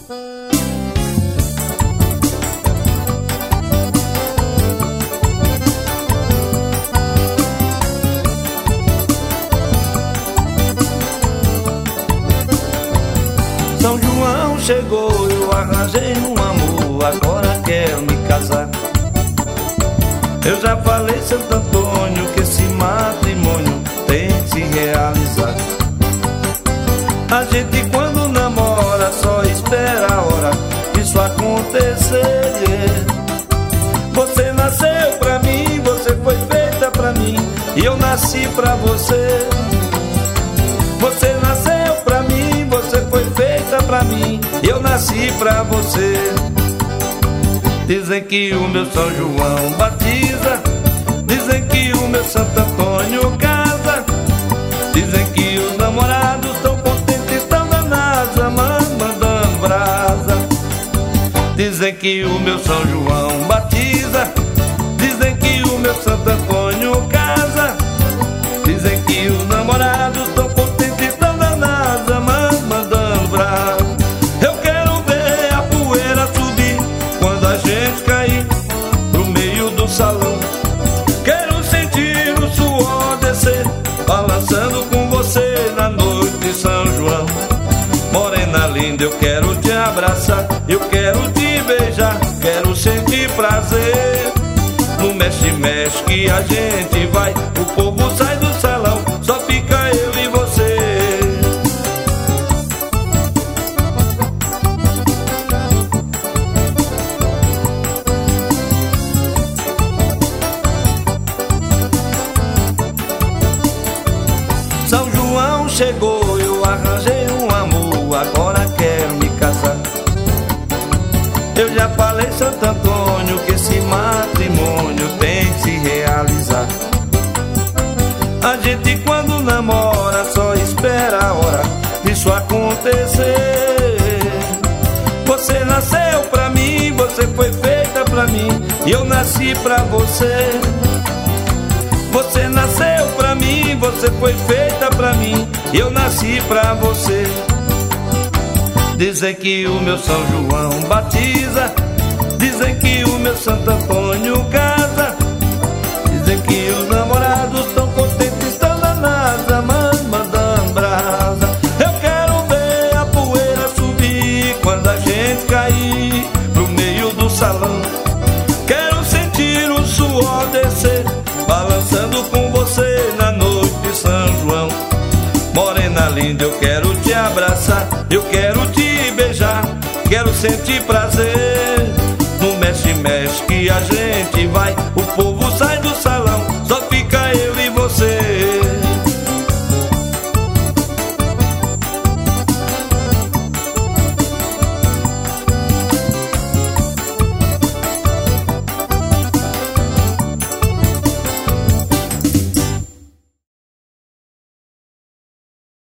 São João chegou, eu arranjei um amor, agora quero me casar. Eu já falei, Santo Antônio, que esse matrimônio tem que se realizar. A gente quando namora só espera a hora disso acontecer. Você nasceu pra mim, você foi feita pra mim, e eu nasci pra você. Você nasceu pra mim, você foi feita pra mim, e eu nasci pra você. Dizem que o meu São João batiza, dizem que o meu Santo Antônio casa, dizem que os namorados estão contentes, estão danados, mandando brasa. Dizem que o meu São João batiza, dizem que o meu Santo Antônio casa, dizem que os namorados estão contentes, estão danados, mandando brasa. Eu quero ver a poeira subir quando a gente cair pro meio do salão. Quero sentir o suor descer, balançando com você na noite de São João. Morena linda, eu quero te abraçar, eu quero te beijar, quero sentir prazer. No mexe-mexe que a gente vai, o povo sai do salão, só fica eu e você. São João chegou, eu arranjei um amor, agora quero me casar. Eu já falei, Santo Antônio, que esse matrimônio tem que se realizar. A gente quando namora só espera a hora disso acontecer. Você nasceu pra mim, você foi feita pra mim, e eu nasci pra você. Você nasceu pra mim, você foi feita pra mim, e eu nasci pra você. Dizem que o meu São João batiza, dizem que o meu Santo Antônio casa, dizem que os namorados estão contentes, estão danados, mandando brasa. Eu quero ver a poeira subir quando a gente cair pro meio do salão. Quero sentir o suor descer, balançando com você na noite de São João. Morena linda, eu quero te abraçar, eu quero te beijar, quero sentir prazer. No mexe-mexe que a gente vai, o povo sai do salão.